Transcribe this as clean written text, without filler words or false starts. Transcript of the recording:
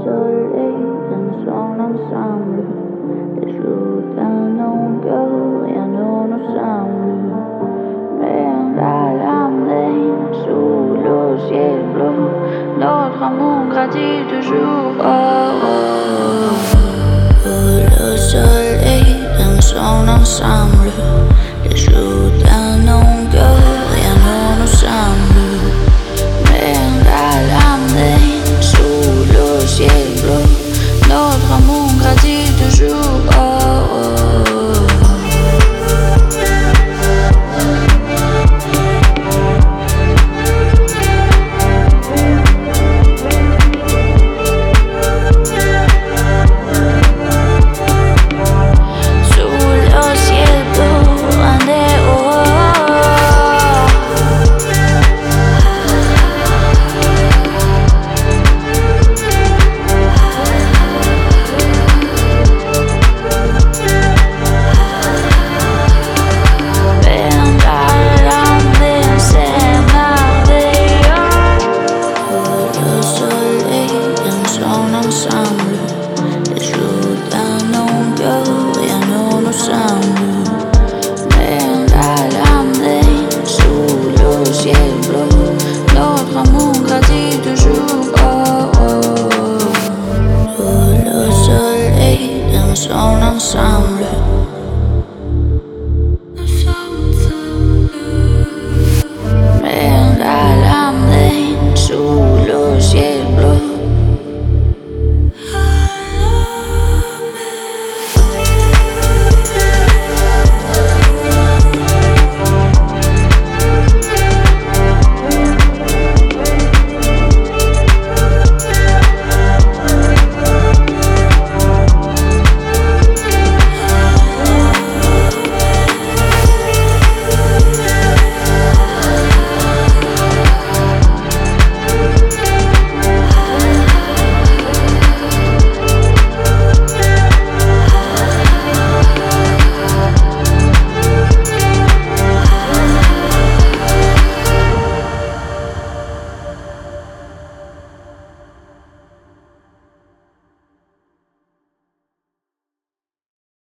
soleil dans son ensemble. Les jours d'un longueur, rien ne nous semble. Mais à la main, sous le ciel bleu, notre amour grandit toujours. Oh, oh. Le soleil dans son ensemble. Les jours d'un longueur, rien ne nous semble. Mais à la main, sous le ciel bleu, notre amour grandit toujours. Oh, oh. Ensemble.